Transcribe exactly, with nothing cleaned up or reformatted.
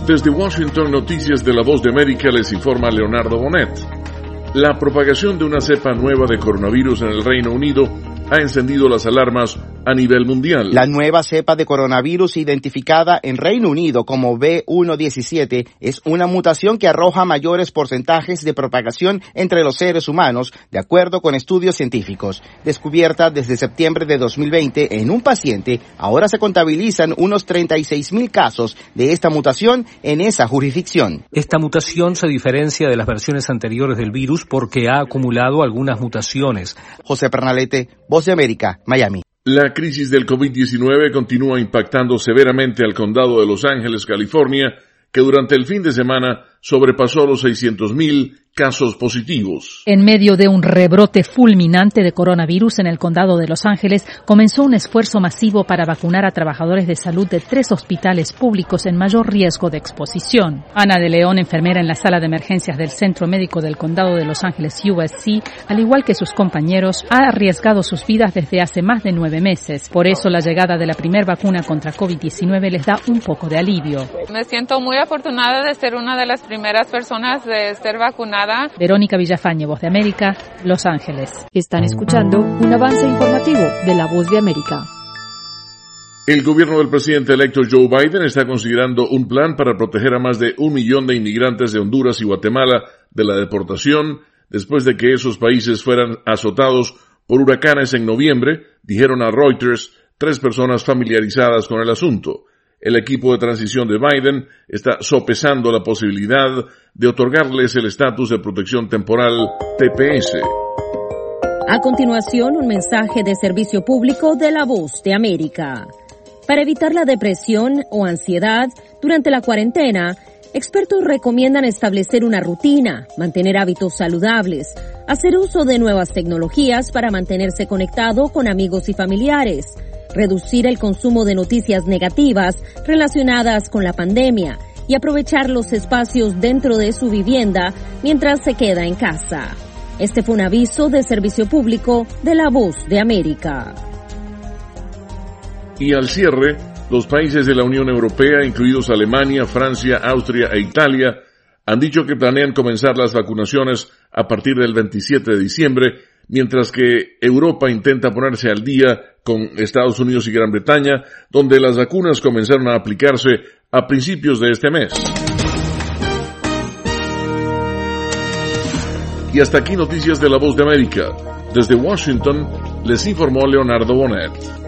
Desde Washington, Noticias de la Voz de América, les informa Leonardo Bonet. La propagación de una cepa nueva de coronavirus en el Reino Unido ha encendido las alarmas a nivel mundial. La nueva cepa de coronavirus identificada en Reino Unido como B uno diecisiete es una mutación que arroja mayores porcentajes de propagación entre los seres humanos, de acuerdo con estudios científicos. Descubierta desde septiembre de dos mil veinte en un paciente, ahora se contabilizan unos treinta y seis mil casos de esta mutación en esa jurisdicción. Esta mutación se diferencia de las versiones anteriores del virus porque ha acumulado algunas mutaciones. José Pernalete, Voz de América, Miami. La crisis del COVID diecinueve continúa impactando severamente al condado de Los Ángeles, California, que durante el fin de semana sobrepasó los seiscientos mil casos positivos. En medio de un rebrote fulminante de coronavirus en el condado de Los Ángeles, comenzó un esfuerzo masivo para vacunar a trabajadores de salud de tres hospitales públicos en mayor riesgo de exposición. Ana de León, enfermera en la sala de emergencias del Centro Médico del Condado de Los Ángeles U S C, al igual que sus compañeros, ha arriesgado sus vidas desde hace más de nueve meses. Por eso, la llegada de la primera vacuna contra COVID diecinueve les da un poco de alivio. Me siento muy afortunada de ser una de las primeras personas de ser vacunada. Verónica Villafañe, Voz de América, Los Ángeles. Están escuchando un avance informativo de la Voz de América. El gobierno del presidente electo Joe Biden está considerando un plan para proteger a más de un millón de inmigrantes de Honduras y Guatemala de la deportación después de que esos países fueran azotados por huracanes en noviembre, dijeron a Reuters tres personas familiarizadas con el asunto. El equipo de transición de Biden está sopesando la posibilidad de otorgarles el estatus de protección temporal T P S. A continuación, un mensaje de servicio público de la Voz de América. Para evitar la depresión o ansiedad durante la cuarentena, expertos recomiendan establecer una rutina, mantener hábitos saludables, hacer uso de nuevas tecnologías para mantenerse conectado con amigos y familiares, reducir el consumo de noticias negativas relacionadas con la pandemia y aprovechar los espacios dentro de su vivienda mientras se queda en casa. Este fue un aviso de servicio público de la Voz de América. Y al cierre, los países de la Unión Europea, incluidos Alemania, Francia, Austria e Italia, han dicho que planean comenzar las vacunaciones a partir del veintisiete de diciembre, mientras que Europa intenta ponerse al día con Estados Unidos y Gran Bretaña, donde las vacunas comenzaron a aplicarse a principios de este mes. Y hasta aquí Noticias de la Voz de América. Desde Washington les informó Leonardo Bonet.